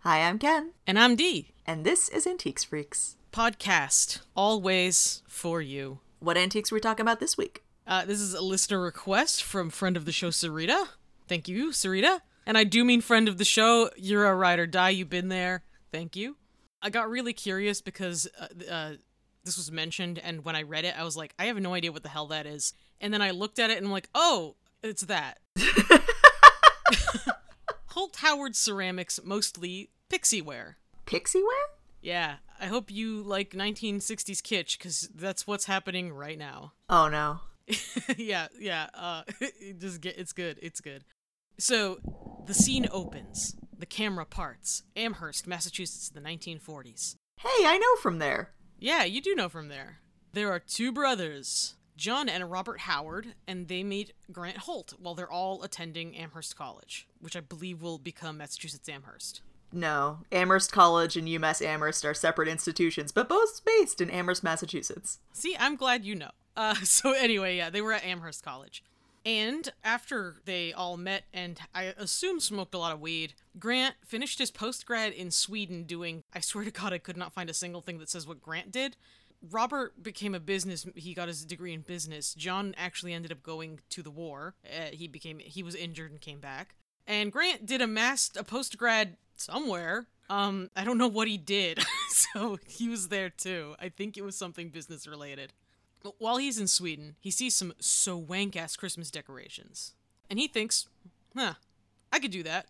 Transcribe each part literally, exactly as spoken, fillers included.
Hi, I'm Ken. And I'm Dee. And this is Antiques Freaks. Podcast, always for you. What antiques are we talking about this week? Uh, this is a listener request from friend of the show, Sarita. Thank you, Sarita. And I do mean friend of the show. You're a ride or die. You've been there. Thank you. I got really curious because uh, uh, this was mentioned, and when I read it, I was like, I have no idea what the hell that is. And then I looked at it, and I'm like, oh, it's that. Holt Howard Ceramics, mostly Pixieware. Pixieware? Yeah, I hope you like nineteen sixties kitsch, because that's what's happening right now. Oh, no. yeah, yeah, uh, just get, it's good, it's good. So, the scene opens. The camera parts. Amherst, Massachusetts, in the nineteen forties. Hey, I know from there. Yeah, you do know from there. There are two brothers, John and Robert Howard, and they meet Grant Holt while they're all attending Amherst College, which I believe will become Massachusetts Amherst. No, Amherst College and UMass Amherst are separate institutions, but both based in Amherst, Massachusetts. See, I'm glad you know. Uh, so anyway, yeah, they were at Amherst College. And after they all met and I assume smoked a lot of weed, Grant finished his postgrad in Sweden doing, I swear to God, I could not find a single thing that says what Grant did. Robert became a business, he got his degree in business. John actually ended up going to the war. Uh, he became, he was injured and came back. And Grant did a mass, a postgrad somewhere. Um, I don't know what he did. So he was there too. I think it was something business related. But while he's in Sweden, he sees some so wank-ass Christmas decorations. And he thinks, huh, I could do that.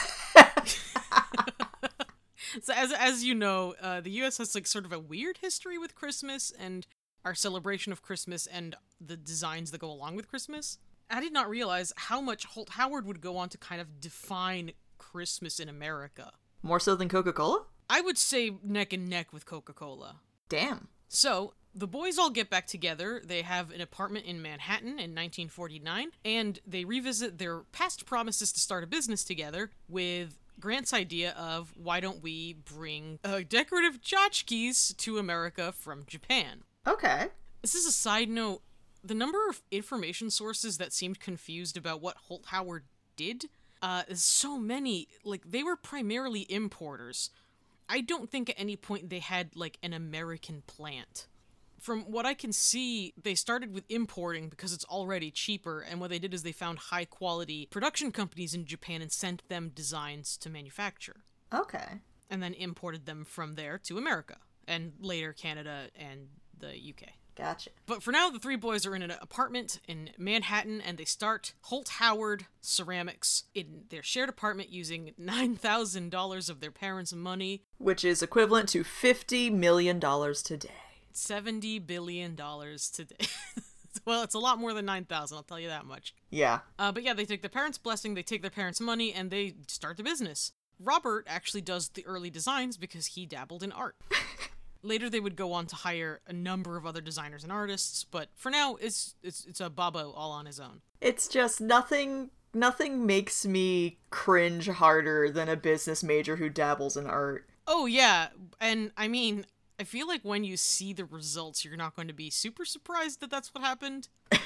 So as as you know, uh, the U S has like sort of a weird history with Christmas and our celebration of Christmas and the designs that go along with Christmas. I did not realize how much Holt Howard would go on to kind of define Christmas in America. More so than Coca-Cola? I would say neck and neck with Coca-Cola. Damn. So, the boys all get back together. They have an apartment in Manhattan in nineteen forty-nine, and they revisit their past promises to start a business together with Grant's idea of, why don't we bring uh, decorative tchotchkes to America from Japan? Okay. This is a side note. The number of information sources that seemed confused about what Holt Howard did uh, is so many. Like, they were primarily importers. I don't think at any point they had, like, an American plant. From what I can see, they started with importing because it's already cheaper, and what they did is they found high-quality production companies in Japan and sent them designs to manufacture. Okay. And then imported them from there to America, and later Canada and the U K. Gotcha. But for now, the three boys are in an apartment in Manhattan, and they start Holt Howard Ceramics in their shared apartment using nine thousand dollars of their parents' money. Which is equivalent to fifty million dollars today. seventy billion dollars today. Well, it's a lot more than nine thousand, I'll tell you that much. Yeah. Uh, but yeah, they take their parents' blessing, they take their parents' money, and they start the business. Robert actually does the early designs because he dabbled in art. Later, they would go on to hire a number of other designers and artists, but for now, it's it's it's a Bobo all on his own. It's just nothing, nothing makes me cringe harder than a business major who dabbles in art. Oh yeah, and I mean, I feel like when you see the results, you're not going to be super surprised that that's what happened.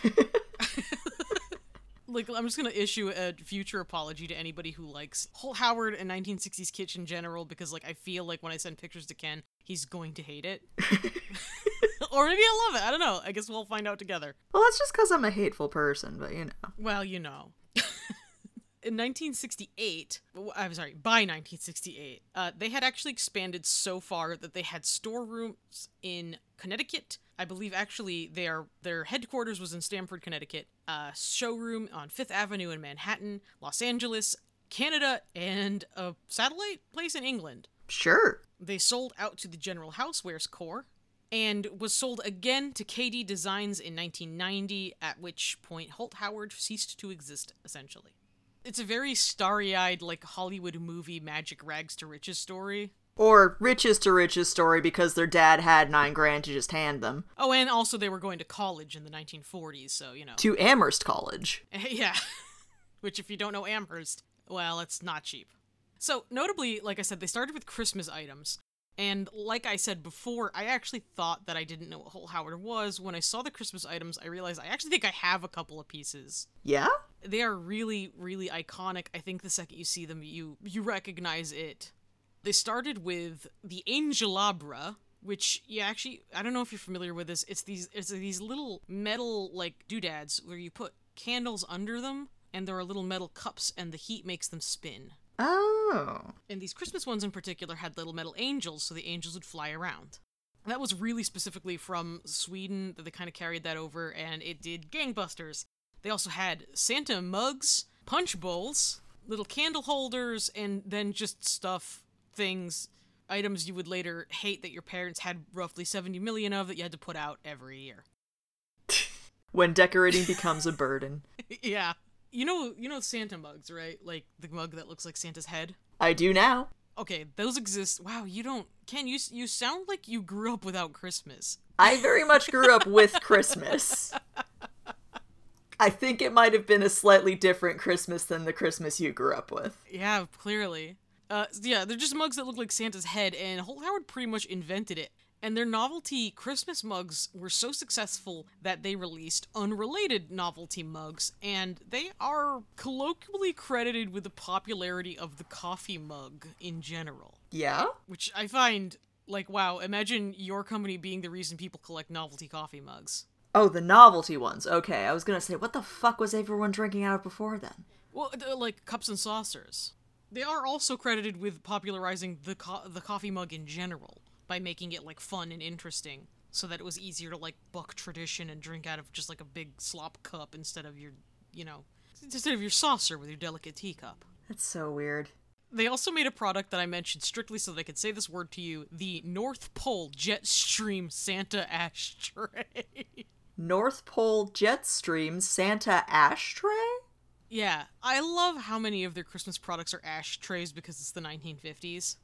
Like, I'm just going to issue a future apology to anybody who likes Holt Howard and nineteen sixties kitsch in general, because, like, I feel like when I send pictures to Ken, he's going to hate it. Or maybe I'll love it. I don't know. I guess we'll find out together. Well, that's just because I'm a hateful person, but you know. Well, you know. In nineteen sixty-eight, I'm sorry, by nineteen sixty-eight, uh, they had actually expanded so far that they had storerooms in Connecticut. I believe actually their their headquarters was in Stamford, Connecticut. A showroom on Fifth Avenue in Manhattan, Los Angeles, Canada, and a satellite place in England. Sure. They sold out to the General Housewares Corps, and was sold again to K D Designs in nineteen ninety, at which point Holt Howard ceased to exist, essentially. It's a very starry-eyed, like, Hollywood movie magic rags to riches story. Or riches to riches story because their dad had nine grand to just hand them. Oh, and also they were going to college in the nineteen forties, so, you know. To Amherst College. Yeah. Which, if you don't know Amherst, well, it's not cheap. So, notably, like I said, they started with Christmas items. And like I said before, I actually thought that I didn't know what Holt Howard was. When I saw the Christmas items, I realized I actually think I have a couple of pieces. Yeah? They are really, really iconic. I think the second you see them, you you recognize it. They started with the Angelabra, which you actually, I don't know if you're familiar with this. It's these it's these little metal, like, doodads where you put candles under them, and there are little metal cups, and the heat makes them spin. Oh. And these Christmas ones in particular had little metal angels, so the angels would fly around. That was really specifically from Sweden, that they kind of carried that over, and it did gangbusters. They also had Santa mugs, punch bowls, little candle holders, and then just stuff, things, items you would later hate that your parents had roughly seventy million of that you had to put out every year. When decorating becomes a burden. Yeah. You know, you know Santa mugs, right? Like the mug that looks like Santa's head? I do now. Okay, those exist. Wow, you don't... Ken, you, you sound like you grew up without Christmas. I very much grew up with Christmas. I think it might have been a slightly different Christmas than the Christmas you grew up with. Yeah, clearly. Uh, yeah, they're just mugs that look like Santa's head, and Holt Howard pretty much invented it. And their novelty Christmas mugs were so successful that they released unrelated novelty mugs, and they are colloquially credited with the popularity of the coffee mug in general. Yeah? Which I find, like, wow, imagine your company being the reason people collect novelty coffee mugs. Oh, the novelty ones. Okay, I was gonna say, what the fuck was everyone drinking out of before then? Well, like, cups and saucers. They are also credited with popularizing the co- the coffee mug in general, by making it, like, fun and interesting, so that it was easier to, like, buck tradition and drink out of just, like, a big slop cup instead of your, you know, instead of your saucer with your delicate teacup. That's so weird. They also made a product that I mentioned strictly so that I could say this word to you, the North Pole Jetstream Santa Ashtray. North Pole Jetstream Santa Ashtray? Yeah, I love how many of their Christmas products are ashtrays because it's the nineteen fifties.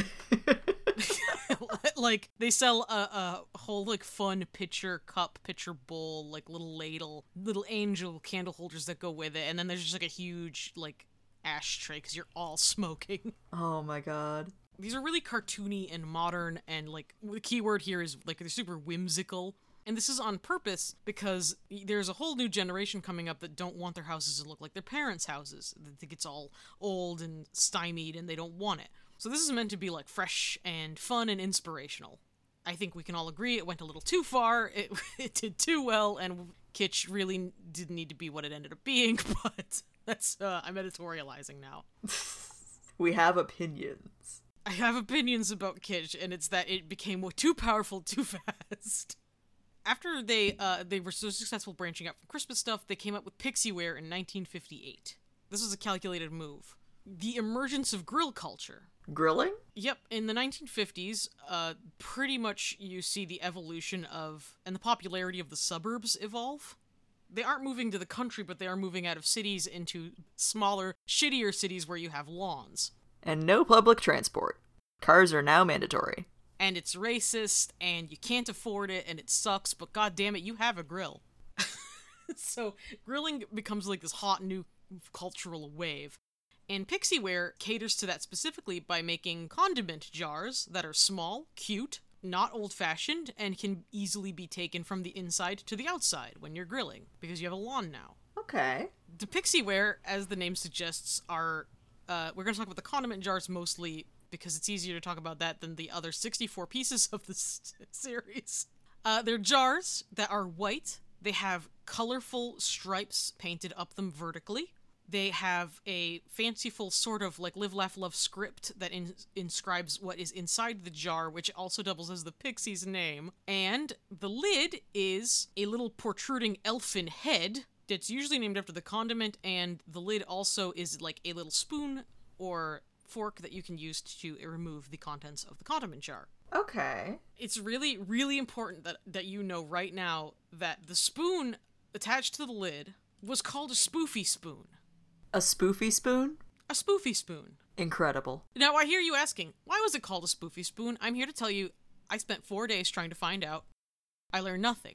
Like, they sell a, a whole, like, fun pitcher cup, pitcher bowl, like, little ladle, little angel candle holders that go with it, and then there's just, like, a huge, like, ashtray because you're all smoking. Oh my god. These are really cartoony and modern, and, like, the key word here is, like, they're super whimsical. And this is on purpose because there's a whole new generation coming up that don't want their houses to look like their parents' houses. They think it's all old and stymied and they don't want it. So this is meant to be, like, fresh and fun and inspirational. I think we can all agree it went a little too far, it, it did too well, and kitsch really didn't need to be what it ended up being, but that's, uh, I'm editorializing now. We have opinions. I have opinions about kitsch, and it's that it became too powerful too fast. After they, uh, they were so successful branching out from Christmas stuff, they came up with Pixieware in nineteen fifty-eight. This was a calculated move. The emergence of grill culture. Grilling? Yep, in the nineteen fifties, uh, pretty much you see the evolution of, and the popularity of the suburbs evolve. They aren't moving to the country, but they are moving out of cities into smaller, shittier cities where you have lawns. And no public transport. Cars are now mandatory. And it's racist, and you can't afford it, and it sucks, but goddammit, you have a grill. So, grilling becomes like this hot new cultural wave. And Pixieware caters to that specifically by making condiment jars that are small, cute, not old-fashioned, and can easily be taken from the inside to the outside when you're grilling, because you have a lawn now. Okay. The Pixieware, as the name suggests, are... Uh, we're going to talk about the condiment jars mostly, because it's easier to talk about that than the other sixty-four pieces of this series. Uh, they're jars that are white. They have colorful stripes painted up them vertically. They have a fanciful sort of like Live, Laugh, Love script that in- inscribes what is inside the jar, which also doubles as the Pixie's name. And the lid is a little protruding elfin head that's usually named after the condiment, and the lid also is like a little spoon or fork that you can use to remove the contents of the condiment jar. Okay. It's really, really important that, that you know right now that the spoon attached to the lid was called a spoofy spoon. A spoofy spoon? A spoofy spoon. Incredible. Now, I hear you asking, why was it called a spoofy spoon? I'm here to tell you, I spent four days trying to find out. I learned nothing.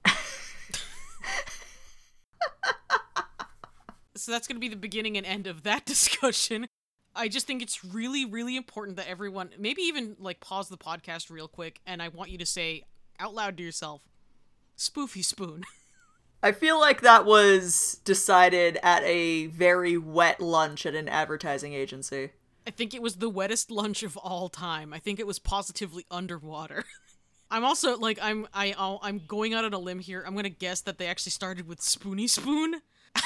So that's going to be the beginning and end of that discussion. I just think it's really, really important that everyone, maybe even, like, pause the podcast real quick, and I want you to say out loud to yourself, spoofy spoon. I feel like that was decided at a very wet lunch at an advertising agency. I think it was the wettest lunch of all time. I think it was positively underwater. I'm also, like, I'm I, I'll, I'm going out on a limb here. I'm gonna guess that they actually started with Spoony Spoon.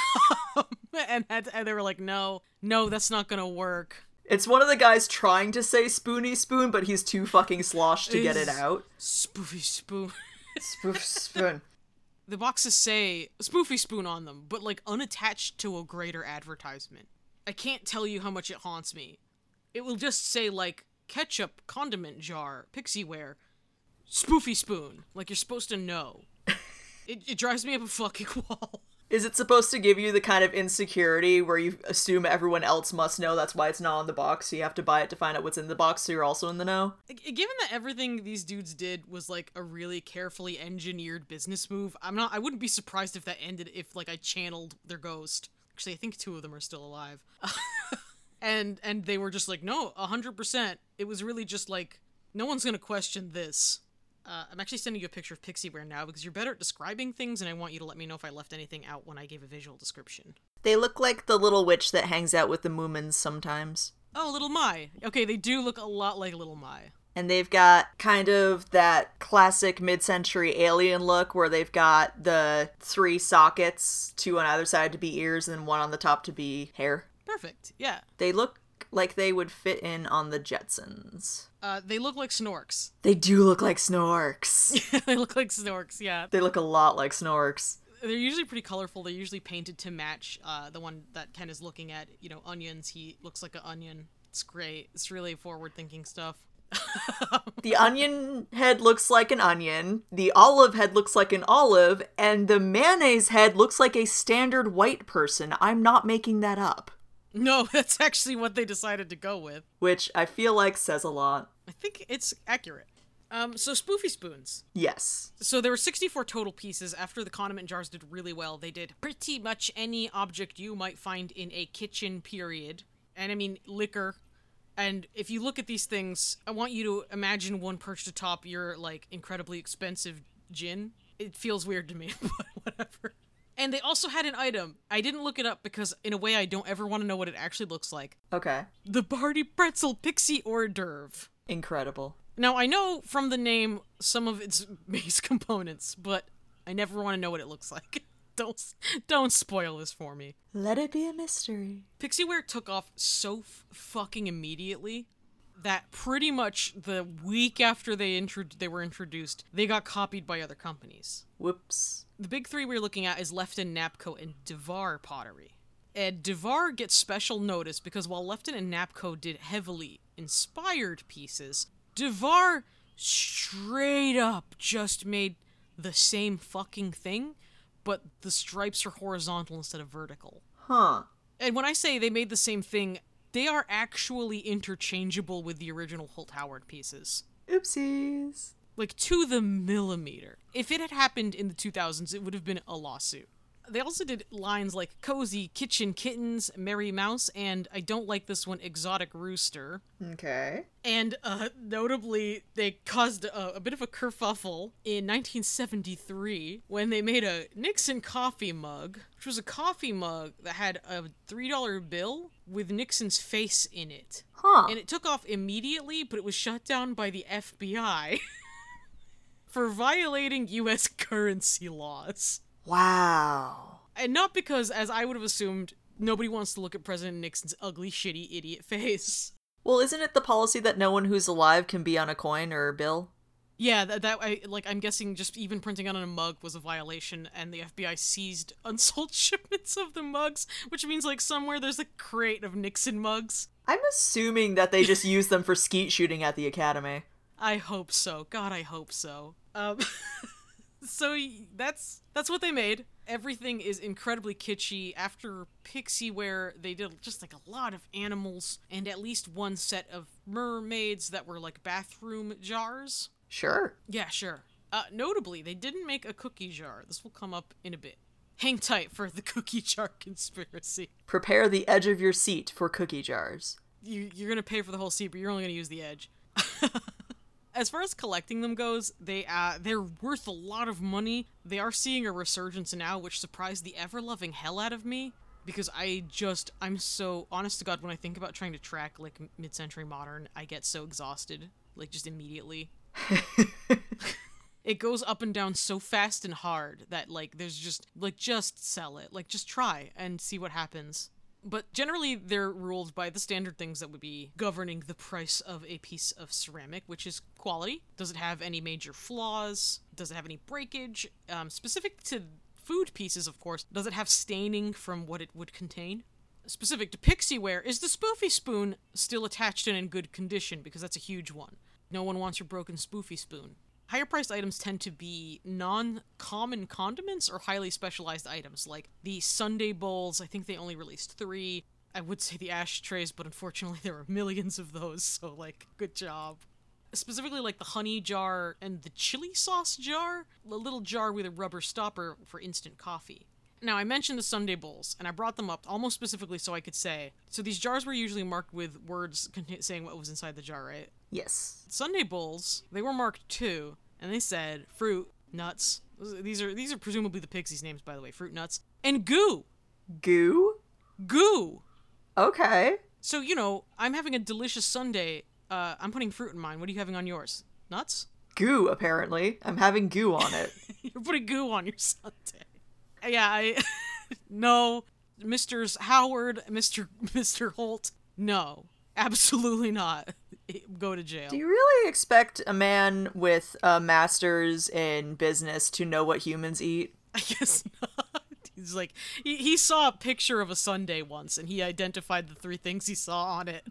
and, had, and they were like, no, no, that's not gonna work. It's one of the guys trying to say Spoony Spoon, but he's too fucking sloshed to Is get it out. Spoofy Spoon. Spoof Spoon. The boxes say Spoofy Spoon on them, but, like, unattached to a greater advertisement. I can't tell you how much it haunts me. It will just say, like, ketchup, condiment jar, Pixieware, Spoofy Spoon. Like, you're supposed to know. it, it drives me up a fucking wall. Is it supposed to give you the kind of insecurity where you assume everyone else must know, that's why it's not on the box, so you have to buy it to find out what's in the box so you're also in the know? Given that everything these dudes did was, like, a really carefully engineered business move, I'm not- I wouldn't be surprised if that ended if, like, I channeled their ghost. Actually, I think two of them are still alive. and and they were just like, no, one hundred percent. It was really just like, no one's gonna question this. Uh, I'm actually sending you a picture of Pixieware now because you're better at describing things, and I want you to let me know if I left anything out when I gave a visual description. They look like the little witch that hangs out with the Moomins sometimes. Oh, Little Mai. Okay, they do look a lot like Little Mai. And they've got kind of that classic mid-century alien look where they've got the three sockets, two on either side to be ears and one on the top to be hair. Perfect, yeah. They look like they would fit in on the Jetsons. Uh, they look like Snorks. They do look like Snorks. They look like Snorks, yeah. They look a lot like Snorks. They're usually pretty colorful. They're usually painted to match uh, the one that Ken is looking at. You know, onions. He looks like an onion. It's great. It's really forward-thinking stuff. The onion head looks like an onion, the olive head looks like an olive, and the mayonnaise head looks like a standard white person. I'm not making that up. No, that's actually what they decided to go with. Which I feel like says a lot. I think it's accurate. Um, so Spoofy Spoons. Yes. So there were sixty-four total pieces. After the condiment jars did really well, they did pretty much any object you might find in a kitchen, period. And I mean, liquor. And if you look at these things, I want you to imagine one perched atop your, like, incredibly expensive gin. It feels weird to me, but whatever. And they also had an item. I didn't look it up because, in a way, I don't ever want to know what it actually looks like. Okay. The Barty Pretzel Pixie Hors d'oeuvre. Incredible. Now, I know from the name some of its base components, but I never want to know what it looks like. Don't, don't spoil this for me. Let it be a mystery. Pixieware took off so f- fucking immediately that pretty much the week after they intro- they were introduced, they got copied by other companies. Whoops. The big three we're looking at is Lefton, Napco, and Devar Pottery. And Devar gets special notice because while Lefton and Napco did heavily inspired pieces, Devar straight up just made the same fucking thing, but the stripes are horizontal instead of vertical. Huh. And when I say they made the same thing, they are actually interchangeable with the original Holt Howard pieces. Oopsies. Like, to the millimeter. If it had happened in the two thousands, it would have been a lawsuit. They also did lines like Cozy Kitchen Kittens, Merry Mouse, and I don't like this one, Exotic Rooster. Okay. And uh, notably, they caused a, a bit of a kerfuffle in nineteen seventy-three when they made a Nixon coffee mug, which was a coffee mug that had a three dollar bill with Nixon's face in it. Huh. And it took off immediately, but it was shut down by the F B I for violating U S currency laws. Wow. And not because, as I would have assumed, nobody wants to look at President Nixon's ugly, shitty, idiot face. Well, isn't it the policy that no one who's alive can be on a coin or a bill? Yeah, that, that I like. I'm guessing just even printing on a mug was a violation, and the F B I seized unsold shipments of the mugs, which means like somewhere there's a crate of Nixon mugs. I'm assuming that they just use them for skeet shooting at the academy. I hope so. God, I hope so. Um, so that's that's what they made. Everything is incredibly kitschy. After Pixieware, they did just like a lot of animals and at least one set of mermaids that were like bathroom jars. Sure. Yeah, sure. Uh, notably, they didn't make a cookie jar. This will come up in a bit. Hang tight for the cookie jar conspiracy. Prepare the edge of your seat for cookie jars. You, you're gonna pay for the whole seat, but you're only gonna use the edge. As far as collecting them goes, they, uh, they're worth a lot of money. They are seeing a resurgence now, which surprised the ever-loving hell out of me. because I just, I'm so, honest to God, when I think about trying to track, like, mid-century modern, I get so exhausted, like, just immediately. It goes up and down so fast and hard that, like, there's just, like, just sell it. Like, just try and see what happens. But generally, they're ruled by the standard things that would be governing the price of a piece of ceramic, which is quality. Does it have any major flaws? Does it have any breakage? Um, specific to food pieces, of course, does it have staining from what it would contain? Specific to Pixieware, is the spoofy spoon still attached and in good condition? Because that's a huge one. No one wants your broken spoofy spoon. Higher priced items tend to be non-common condiments or highly specialized items, like the Sunday bowls. I think they only released three. I would say the ashtrays, but unfortunately there are millions of those, so, like, good job. Specifically, like the honey jar and the chili sauce jar, a little jar with a rubber stopper for instant coffee. Now, I mentioned the Sunday bowls, and I brought them up almost specifically so I could say, so these jars were usually marked with words cont- saying what was inside the jar, right? Yes. Sunday bowls, they were marked too, and they said fruit, nuts. These are these are presumably the Pixies' names, by the way. Fruit, nuts, and goo. Goo? Goo. Okay. So, you know, I'm having a delicious sundae. Uh, I'm putting fruit in mine. What are you having on yours? Nuts? Goo, apparently. I'm having goo on it. You're putting goo on your sundae. Yeah, I... No. Mister Howard, Mister Mister Holt, no. Absolutely not. Go to jail. Do you really expect a man with a master's in business to know what humans eat? I guess not. He's like, he, he saw a picture of a sundae once, and he identified the three things he saw on it.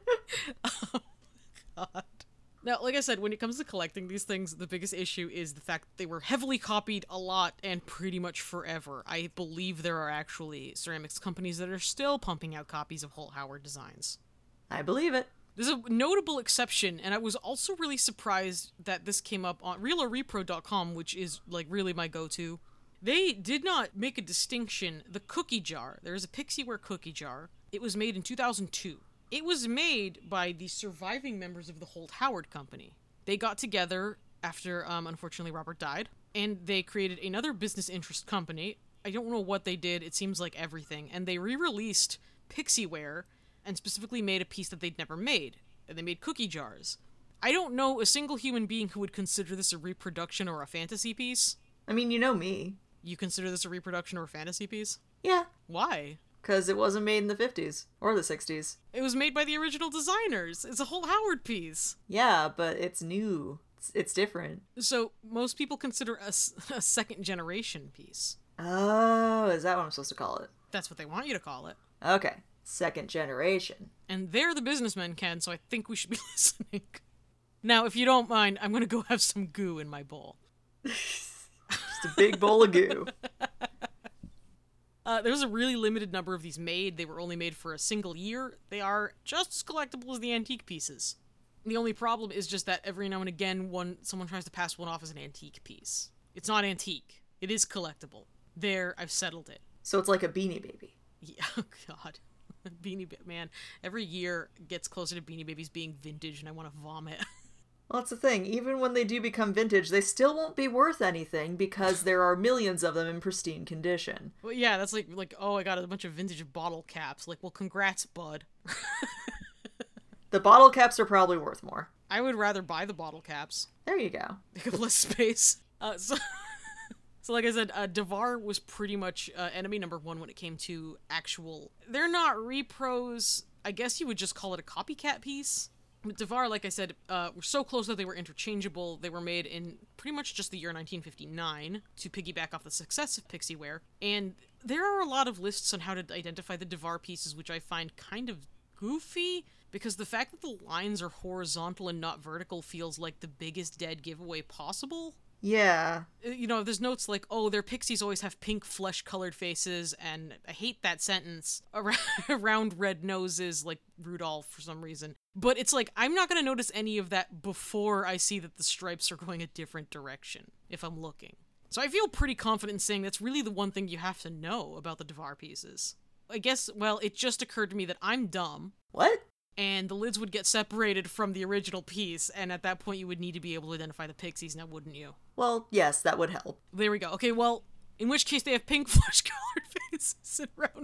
Oh, God. Now, like I said, when it comes to collecting these things, the biggest issue is the fact that they were heavily copied a lot and pretty much forever. I believe there are actually ceramics companies that are still pumping out copies of Holt Howard designs. I believe it. There's a notable exception, and I was also really surprised that this came up on real or repro dot com, which is, like, really my go-to. They did not make a distinction. The cookie jar, there is a Pixieware cookie jar. It was made in two thousand two. It was made by the surviving members of the Holt Howard Company. They got together after, um, unfortunately, Robert died, and they created another business interest company. I don't know what they did. It seems like everything. And they re-released Pixieware and specifically made a piece that they'd never made. And they made cookie jars. I don't know a single human being who would consider this a reproduction or a fantasy piece. I mean, you know me. You consider this a reproduction or a fantasy piece? Yeah. Why? Because it wasn't made in the fifties. Or the sixties. It was made by the original designers. It's a Holt Howard piece. Yeah, but it's new. It's, it's different. So, most people consider a, a second generation piece. Oh, is that what I'm supposed to call it? That's what they want you to call it. Okay. Second generation. And they're the businessmen, Ken, so I think we should be listening. Now, if you don't mind, I'm gonna go have some goo in my bowl. Just a big bowl of goo. Uh, there was a really limited number of these made. They were only made for a single year. They are just as collectible as the antique pieces. The only problem is just that every now and again, one someone tries to pass one off as an antique piece. It's not antique. It is collectible. There, I've settled it. So it's like a Beanie Baby. Yeah, oh God. Beanie Baby, man. Every year gets closer to Beanie Babies being vintage and I want to vomit. Well, that's the thing. Even when they do become vintage, they still won't be worth anything because there are millions of them in pristine condition. Well, yeah, that's like, like, oh, I got a bunch of vintage bottle caps. Like, well, congrats, bud. The bottle caps are probably worth more. I would rather buy the bottle caps. There you go. They have less space. Uh, so, so, like I said, uh, Devar was pretty much uh, enemy number one when it came to actual... They're not repros. I guess you would just call it a copycat piece. But Devar, like I said, uh, were so close that they were interchangeable. They were made in pretty much just the year nineteen fifty-nine to piggyback off the success of Pixieware. And there are a lot of lists on how to identify the Devar pieces, which I find kind of goofy, because the fact that the lines are horizontal and not vertical feels like the biggest dead giveaway possible. Yeah. You know, there's notes like, oh, their pixies always have pink flesh-colored faces, and I hate that sentence, around, around red noses, like Rudolph for some reason. But it's like, I'm not going to notice any of that before I see that the stripes are going a different direction, if I'm looking. So I feel pretty confident in saying that's really the one thing you have to know about the Devar pieces. I guess, well, it just occurred to me that I'm dumb. What? And the lids would get separated from the original piece, and at that point you would need to be able to identify the pixies, now wouldn't you? Well, yes, that would help. There we go. Okay, well, in which case they have pink flesh-colored faces and round red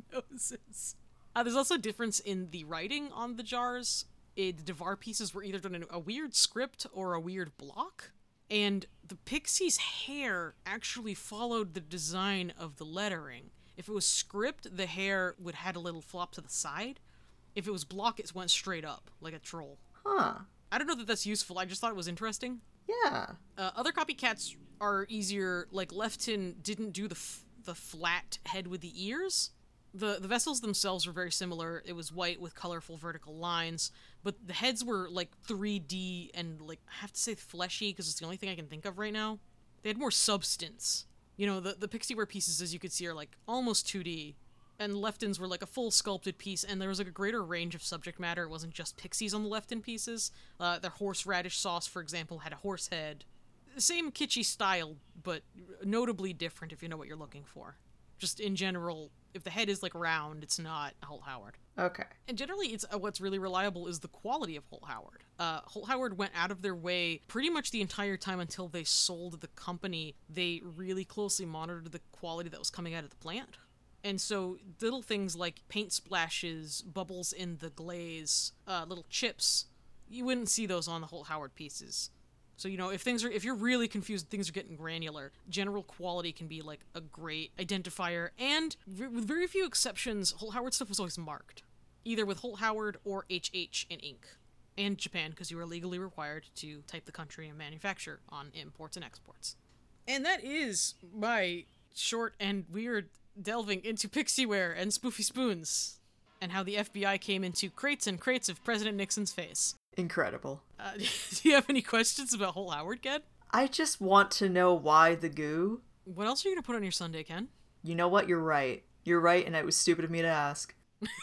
noses. Uh, there's also a difference in the writing on the jars. It, the Devar pieces were either done in a weird script or a weird block. And the pixie's hair actually followed the design of the lettering. If it was script, the hair would had a little flop to the side. If it was block, it went straight up, like a troll. Huh. I don't know that that's useful, I just thought it was interesting. Yeah. Uh, other copycats are easier, like Lefton didn't do the f- the flat head with the ears. The the vessels themselves were very similar. It was white with colorful vertical lines, but the heads were like three D and, like, I have to say fleshy because it's the only thing I can think of right now. They had more substance. You know, the, the Pixieware pieces, as you could see, are like almost two D, and Lefton's were like a full sculpted piece, and there was like a greater range of subject matter. It wasn't just pixies on the Lefton pieces. Uh, their horseradish sauce, for example, had a horse head. Same kitschy style, but notably different if you know what you're looking for. Just in general, if the head is like round, it's not Holt Howard. Okay. And generally, it's uh, what's really reliable is the quality of Holt Howard. Uh, Holt Howard went out of their way pretty much the entire time until they sold the company. They really closely monitored the quality that was coming out of the plant. And so little things like paint splashes, bubbles in the glaze, uh, little chips, you wouldn't see those on the Holt Howard pieces. So, you know, if things are, if you're really confused, things are getting granular, general quality can be like a great identifier. And v- with very few exceptions, Holt Howard stuff was always marked, either with Holt Howard or H H in ink. And Japan, because you are legally required to type the country and manufacture on imports and exports. And that is my short and weird delving into Pixieware and Spoofy Spoons, and how the F B I came into crates and crates of President Nixon's face. Incredible. Uh, do you have any questions about Holt Howard, Ken? I just want to know why the goo. What else are you going to put on your sundae, Ken? You know what? You're right. You're right, and it was stupid of me to ask.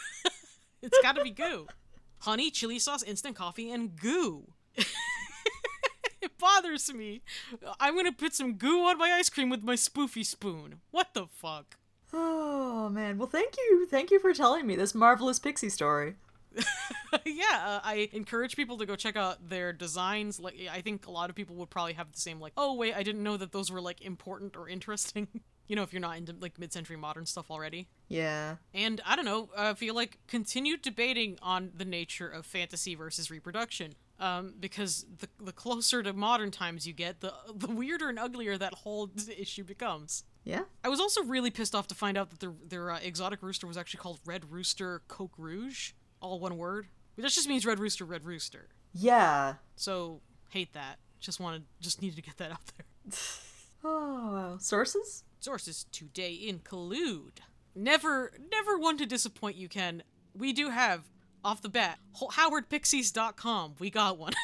It's gotta be goo. Honey, chili sauce, instant coffee, and goo. It bothers me. I'm gonna put some goo on my ice cream with my spoofy spoon. What the fuck? Oh, man. Well, thank you. Thank you for telling me this marvelous pixie story. Yeah, uh, I encourage people to go check out their designs. Like, I think a lot of people would probably have the same, like, oh, wait, I didn't know that those were, like, important or interesting. You know, if you're not into, like, mid-century modern stuff already. Yeah. And, I don't know, I feel like continued debating on the nature of fantasy versus reproduction. Um, because the the closer to modern times you get, the the weirder and uglier that whole issue becomes. Yeah. I was also really pissed off to find out that their, their uh, exotic rooster was actually called Red Rooster Coq Rouge. All one word. That just means Red Rooster, Red Rooster. Yeah. So, hate that. Just wanted, just needed to get that out there. Oh, wow. Sources? Sources today include... Never, never one to disappoint you, Ken. We do have, off the bat, howard pixies dot com. We got one.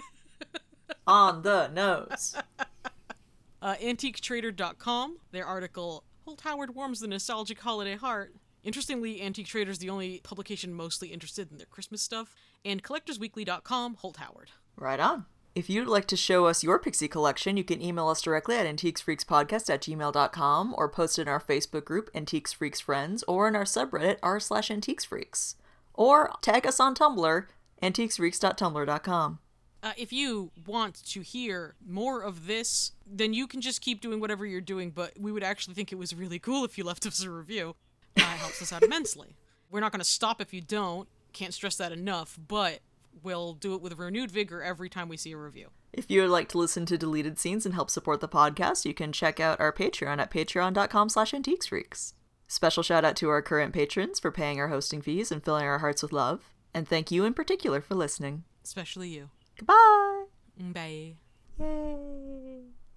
On the nose. uh, antique trader dot com. Their article, Holt Howard Warms the Nostalgic Holiday Heart. Interestingly, Antique Trader's the only publication mostly interested in their Christmas stuff. And collectors weekly dot com, Holt Howard. Right on. If you'd like to show us your Pixie collection, you can email us directly at antiquesfreakspodcast at gmail dot com, or post it in our Facebook group, Antiques Freaks Friends, or in our subreddit, r slash antiquesfreaks. Or tag us on Tumblr, antiquesfreaks dot tumblr dot com. Uh, if you want to hear more of this, then you can just keep doing whatever you're doing, but we would actually think it was really cool if you left us a review. Uh, it helps us out immensely. We're not going to stop if you don't. Can't stress that enough, but we'll do it with renewed vigor every time we see a review. If you would like to listen to deleted scenes and help support the podcast, you can check out our Patreon at patreon dot com slash antiquesfreaks. Special shout out to our current patrons for paying our hosting fees and filling our hearts with love. And thank you in particular for listening. Especially you. Goodbye!